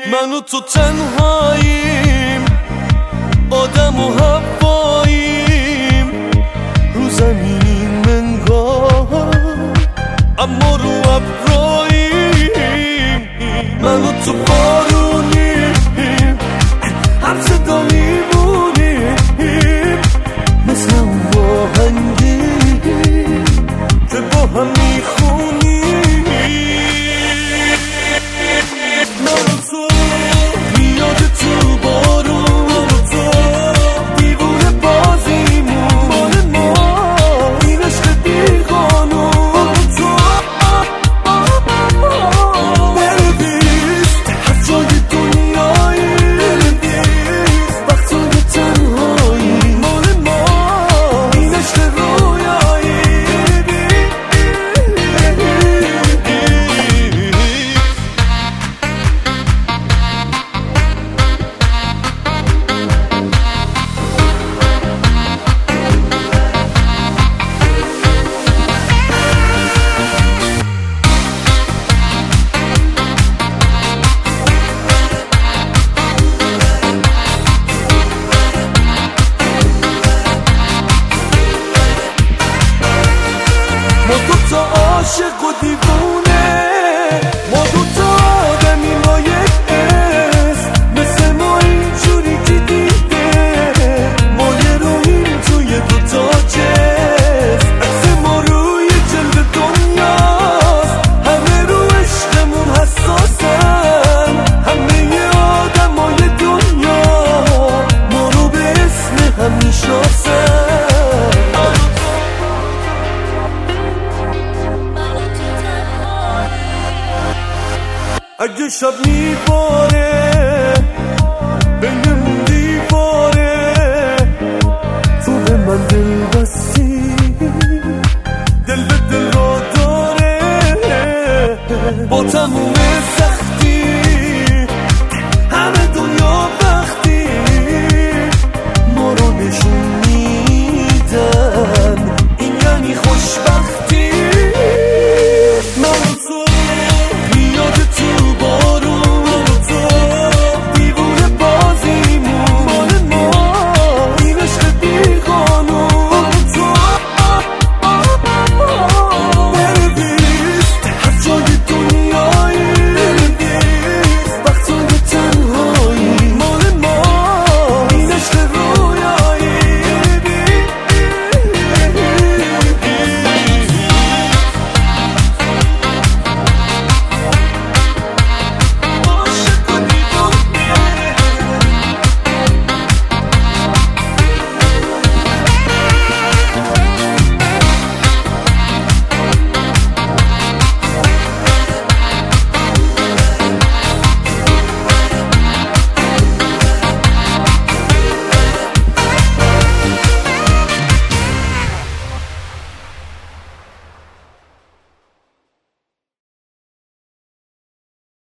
من و تو تنهاییم، آدم و هواییم، رو زمینیم انگار اما رو ابراییم. من و تو بارونیم، هم صدا میمونیم، مثل اون آهنگیم که با هم میخونیم. من و تو میاد تو بارون، من و تو دیوونه بازیمون، مال ما این عشق بیقانون. من و تو بنویس هر جای دنیایی، بنویس وقتای تنهایی، مال ما این عشق رویایی. ما دوتا عاشق و دیوونه، ما دوتا آدمیم با یک اسم، مثل ما اینجوری که دیده ما یه رویم توی دوتا جسم. عکس ما روی جلد دنیاست، همه رو عشقمون حساسن، همه آدمای دنیا ما رو به اسم هم میشناسن. اگه شب میباره بینمون دیواره، تو به من دل بستی، دل به دل را داره، با تموم